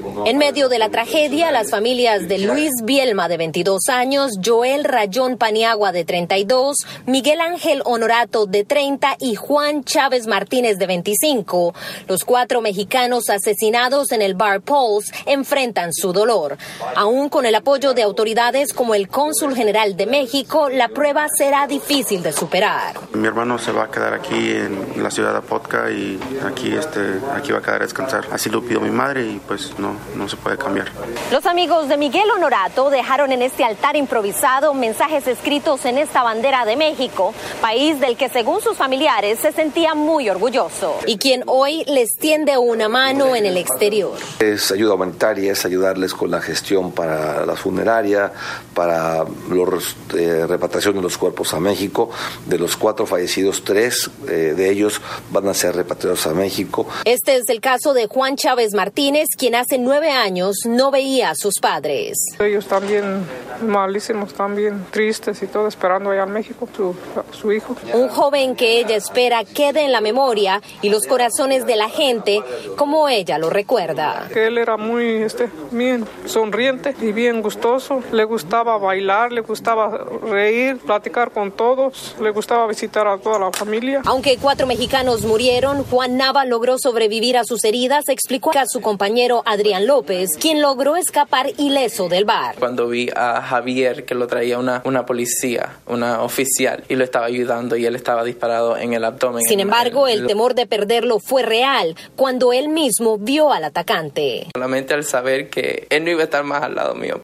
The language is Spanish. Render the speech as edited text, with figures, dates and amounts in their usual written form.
En medio de la tragedia, las familias de Luis Bielma, de 22 años, Joel Rayón Paniagua, de 32, Miguel Ángel Honorato, de 30 y Juan Chávez Martínez, de 25, los 4 mexicanos asesinados en el Bar Pulse, enfrentan su dolor. Aún con el apoyo de autoridades como el Cónsul General de México, la prueba será difícil de superar. Mi hermano se va a quedar aquí en la ciudad de Apodaca y aquí va a quedar a descansar. Así lo pidió mi madre y pues no se puede cambiar. Los amigos de Miguel Honorato dejaron en este altar improvisado mensajes escritos en esta bandera de México, país del que según sus familiares se sentía muy orgulloso y quien hoy les tiende una mano en el exterior. Es ayuda humanitaria, es ayudarles con la gestión para la funeraria, para la repatriación de los cuerpos a México. De los 4 fallecidos, 3 de ellos van a ser repatriados a México. Este es el caso de Juan Chávez Martínez, quien hace 9 años no veía a sus padres. Ellos también malísimos, también tristes y todo, esperando allá en México su hijo. Un joven que ella espera quede en la memoria y los corazones de la gente como ella lo recuerda. Que él era muy bien sonriente y bien gustoso, le gustaba bailar, le gustaba reír, platicar con todos, le gustaba visitar a toda la familia. Aunque 4 mexicanos murieron, Juan Nava logró sobrevivir a sus heridas, explicó a su compañero Adrián López, quien logró escapar ileso del bar. Cuando vi a Javier, que lo traía una policía, una oficial, y lo estaba ayudando y él estaba disparado en el abdomen. Sin embargo, el temor de perderlo fue real cuando él mismo vio al atacante. Solamente al saber que él no iba a estar más al lado mío,